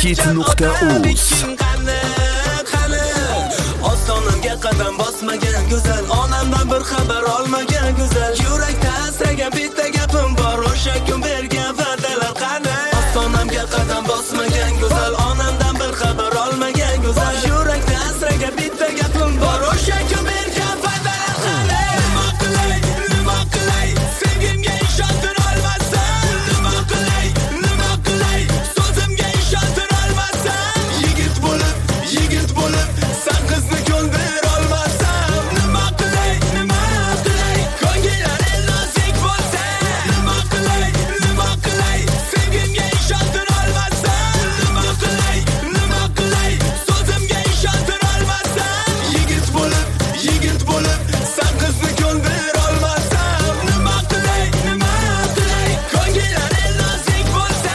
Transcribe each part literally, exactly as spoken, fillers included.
megahit nuqta uz. Ostonimga qadam bosmagan go'zal, onamdan bir xabar olmagan go'zal. Yurakda asragan bitta gapim bor, o'sha kun bergan va'dalar qani? Ostonimga qadam bosmagan go'zal, onamdan bir xabar olmagan go'zal. Yurakda asragan bitta gapim bor, o'sha kun bergan va'dalar qani? Nima qilay, nima qilay, sevgimga ishontira olmasam. Nima qilay, nima qilay, so'zimga ishontira olmasam. Yigit bo'lib, yigit bo'lib, sen qizni ko'ndira olmasam. Nima qilay, nima qilay, ko'ngillar nozik bo'lsa. Nima qilay, nima qilay, sevgimga ishontira olmasam. Nima qilay, nima qilay, so'zimga ishontira olmasam. Yigit bo'lib, yigit bo'lib, sen qizni ko'ndira olmasam. Nima qilay, nima qilay, ko'ngillar nozik bo'lsa.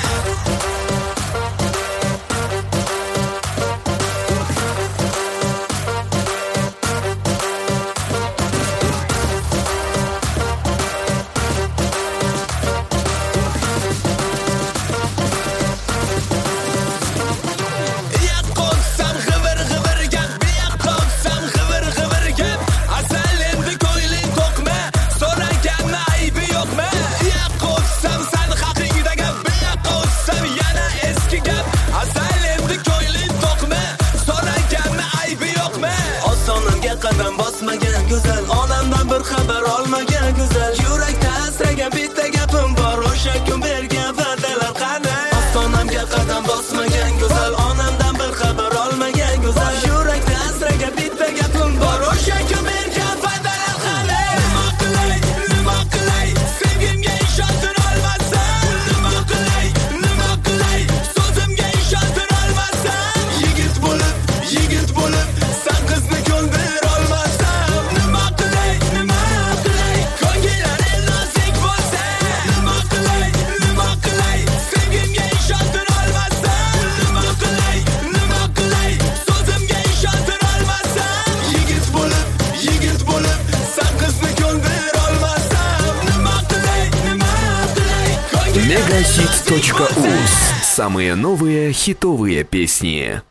Yaqqo'sam g'ivir g'ivir gap, yaqqo'sam g'ivir g'ivir gap. Asal endi ko'ngling to'qma, so'raganni aybi yo'qmi? Yaqqo'sam san haqingda gap, yaqqo'sam yana eski gap. Asal endi ko'ngling to'qma, so'raganni aybi yo'qmi? Ostonimga qadam bosmagan go'zal, onamdan bir xabar olmagan go'zal. Yurakda asragan bitta gapim bor, o'sha kun bergan va'dalar qani? Ostonimga qadam bosmagan go'zal, onamdan bir xabar olmagan go'zal. Yurakda asragan bitta gapim bor, o'sha kun bergan va'dalar qani? Nima qilay, nima qilay, sevgimga ishontira olmasam. Nima qilay, nima qilay, so'zimga ishontira olmasam. Yigit bo'lib, yigit bo'lib, sen qizni ko'ndira olmasam. Nima qilay, nima qilay, ko'ngillar nozik bo'lsa. Nima qilay, nima qilay, sevgimga ishontira olmasam. Nima qilay, nima qilay, so'zimga ishontira olmasam. Yigit bo'lib, yigit bo'lib, sen qizni ko'ndira olmasam. Nima qilay, nima qilay, ko'ngillar megahit точка уз. Самые новые хитовые песни.